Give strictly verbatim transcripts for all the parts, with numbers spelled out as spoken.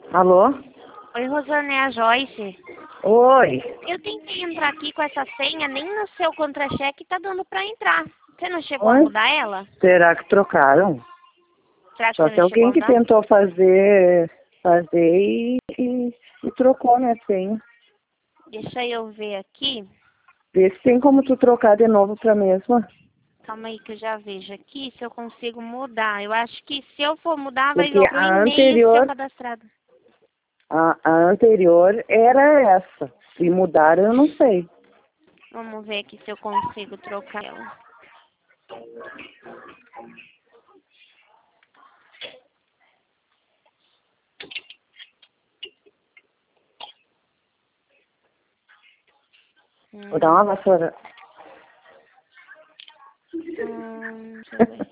Alô? Oi, Rosane, é a Joyce. Oi. Eu tentei entrar aqui com essa senha, nem no seu contra-cheque tá dando pra entrar. Você não chegou a Oi? mudar ela? Será que trocaram? Será que Só você se não chegou a alguém que mudar? tentou fazer, fazer e, e, e trocou, né, senha. Deixa eu ver aqui. Vê se tem como tu trocar de novo pra mesma. Calma aí que eu já vejo aqui se eu consigo mudar. Eu acho que se eu for mudar, vai Porque vir pro a e-mail seu anterior, cadastrado. a, a anterior era essa. Se mudaram, eu não sei. Vamos ver aqui se eu consigo trocar ela. Vou dar uma Hum, vassoura. hum, deixa eu ver.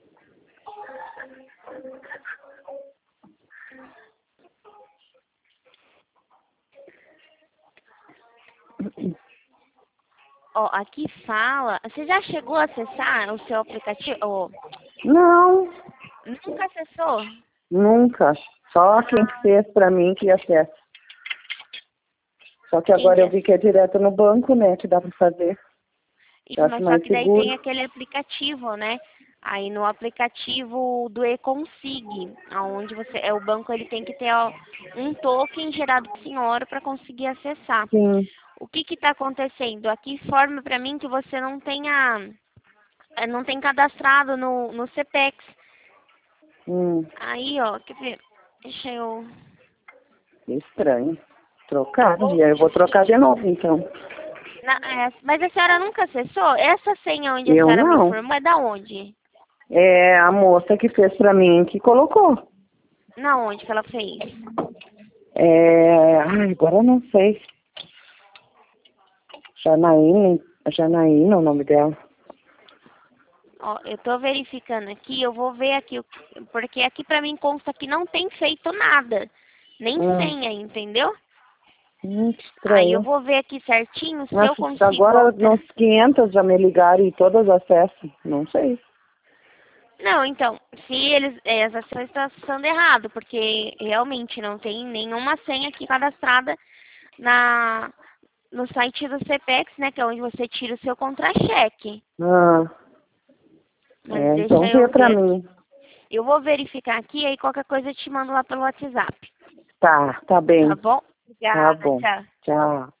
Ó, aqui fala. Você já chegou a acessar o seu aplicativo? Ó, Não, nunca acessou? nunca. Só quem fez pra mim que acessa. Só que Quem agora que eu é? vi que é direto no banco, né, que dá pra fazer. Eu Isso, acho mas só mais que daí tem seguro. aquele aplicativo, né? Aí no aplicativo do eConsig, aonde você é o banco, ele tem que ter ó, um token gerado por senhora para conseguir acessar. Sim. O que que tá acontecendo? Aqui informa para mim que você não tenha eh, não tem cadastrado no no CPEX. Hum, Aí, ó, quer ver? Deixa eu estranho. Trocar, Ou e aí eu vou se- trocar de novo, então. na- é, mas a senhora nunca acessou? Essa senha onde a Eu senhora me não. informou é da onde? É a moça que fez pra mim que colocou. Na onde que ela fez? É... Ai, agora eu não sei. Janaína, Janaína é o nome dela. Ó, eu tô verificando aqui, eu vou ver aqui, o- porque aqui pra mim consta que não tem feito nada, nem Hum, senha, entendeu? muito Aí eu estranho. vou ver aqui certinho se eu Nossa, consigo agora alterar. uns quinhentos já me ligaram e todas acessam. Não sei. Não, então, se eles, eh, as ações estão acessando errado, porque realmente não tem nenhuma senha aqui cadastrada na, no site do CPEX, né, que é onde você tira o seu contra-cheque. Ah, Mas é, deixa então vê eu pra ver aqui. mim. Eu vou verificar aqui, aí qualquer coisa eu te mando lá pelo WhatsApp. Tá, tá Tá bem. bom? Tá Obrigada, bom. tchau. Tchau.